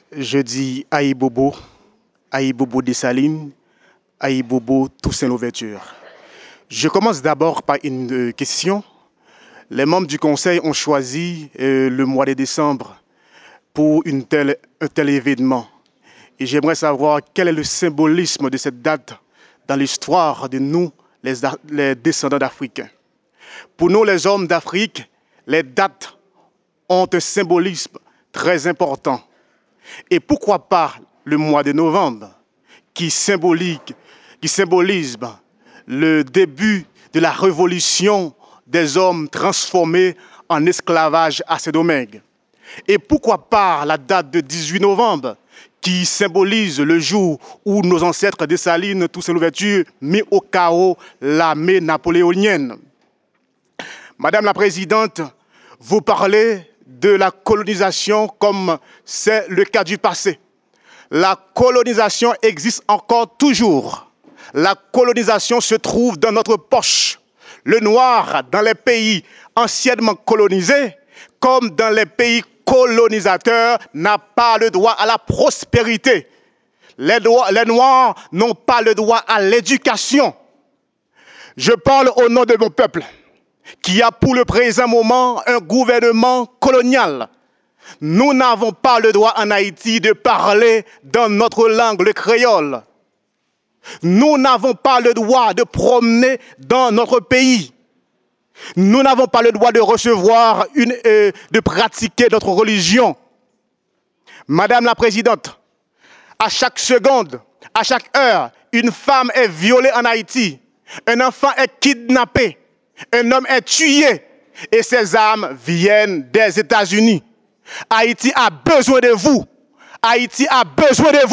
Je dis Aïe Bobo Dessalines, Aïe Bobo Toussaint Louverture. Je commence d'abord par une question. Les membres du Conseil ont choisi le mois de décembre pour un tel événement. Et j'aimerais savoir quel est le symbolisme de cette date dans l'histoire de nous, les descendants d'Africains. Pour nous, les hommes d'Afrique, les dates ont un symbolisme très important. Et pourquoi pas le mois de novembre qui symbolise le début de la révolution des hommes transformés en esclavage à ces domaines. Et pourquoi pas la date de 18 novembre qui symbolise le jour où nos ancêtres Dessalines, Toussaint Louverture, mis au chaos l'armée napoléonienne. Madame la Présidente, vous parlez de la colonisation comme c'est le cas du passé. La colonisation existe encore toujours. La colonisation se trouve dans notre poche. Le noir dans les pays anciennement colonisés, comme dans les pays colonisateurs, n'a pas le droit à la prospérité. Les noirs n'ont pas le droit à l'éducation. Je parle au nom de mon peuple, qui a pour le présent moment un gouvernement colonial. Nous n'avons pas le droit en Haïti de parler dans notre langue, le créole. Nous n'avons pas le droit de promener dans notre pays. Nous n'avons pas le droit de recevoir, de pratiquer notre religion. Madame la Présidente, à chaque seconde, à chaque heure, une femme est violée en Haïti. Un enfant est kidnappé. Un homme est tué. Et ces armes viennent des États-Unis. Haïti a besoin de vous. Haïti a besoin de vous.